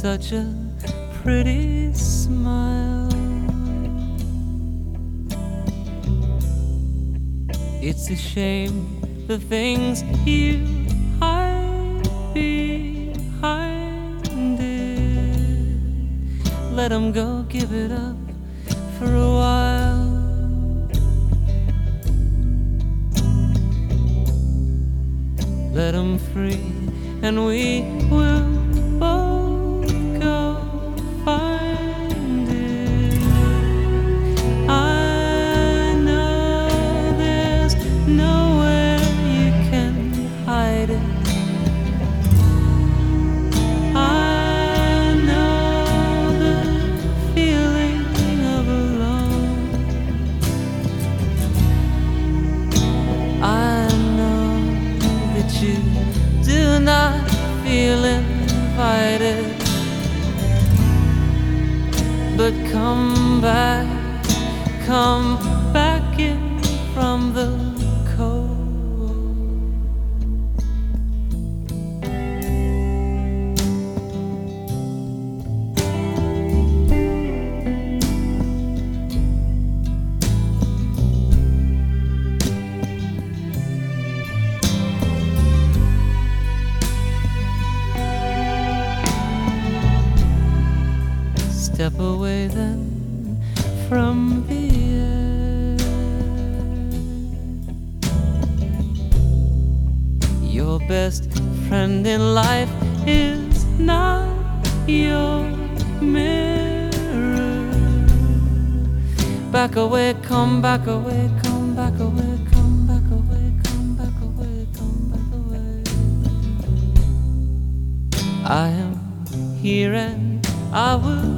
such a pretty smile. It's a shame the things you hide behind it. Let 'em go, give it up for a while. Let 'em free, and we will both go find it. I know there's nowhere you can hide it. I know the feeling of alone. I know that you do not feel invited, but come back in from the cold. Step away then from the edge. Your best friend in life is not your mirror. Back away, come back away, come back away, come back away, come back away, come back away. I am here and I will